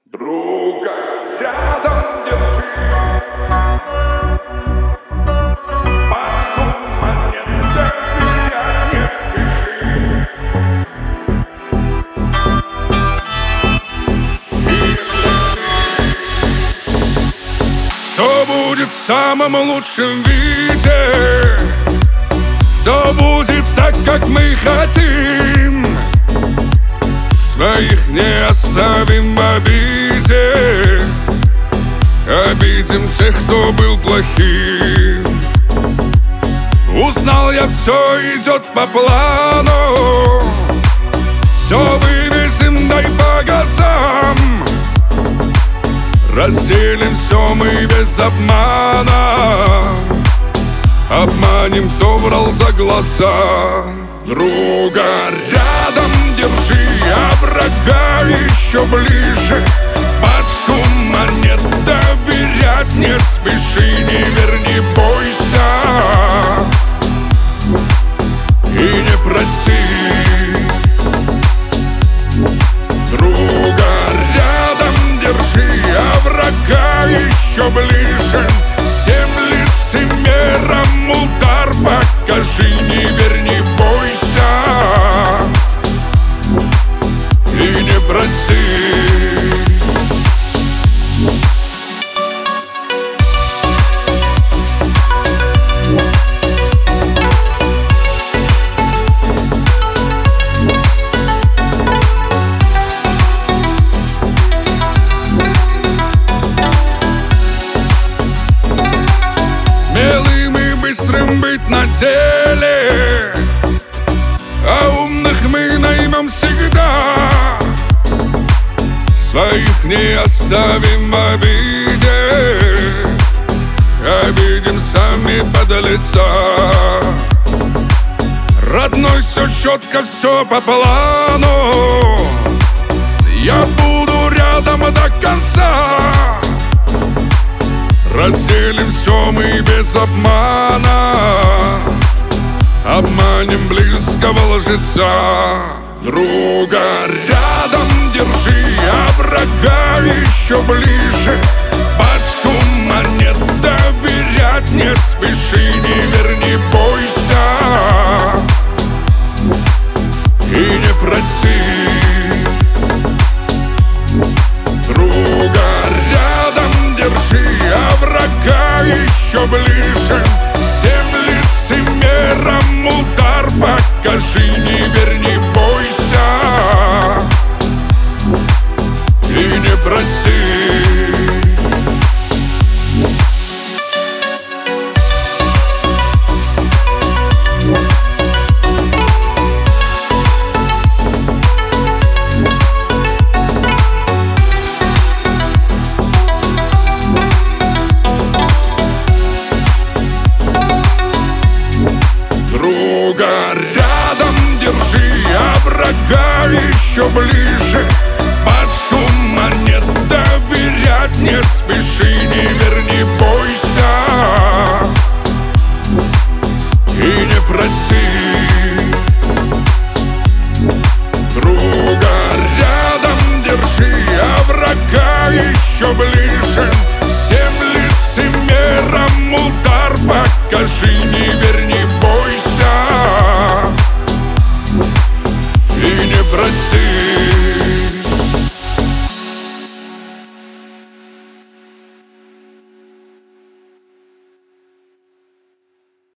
Друга рядом держи, под шум монет доверять не спеши. Все будет в самом лучшем виде, все будет так, как мы хотим. Своих не оставим в обиде, обидим тех, кто был плохим. Узнал я, все идет по плану, все вывезем, дай по газам. Разделим все мы без обмана, обманем, кто врал за глаза. Друга рядом держи, а врага еще ближе. Под шум монет доверять не спеши, не верни, бойся и не проси. Друга рядом держи, а врага еще ближе. Всем лицемерам удар покажи, не верни, бойся и не проси. Быстрым быть на деле, а умных мы наймем всегда. Своих не оставим в обиде, обидим сами подлеца. Родной, все четко, все по плану, я буду рядом до конца. Разделим все мы без обмана, обманем близкого лжеца. Друга рядом держи, а врага еще ближе. Под шум монет доверять не спеши, не верни.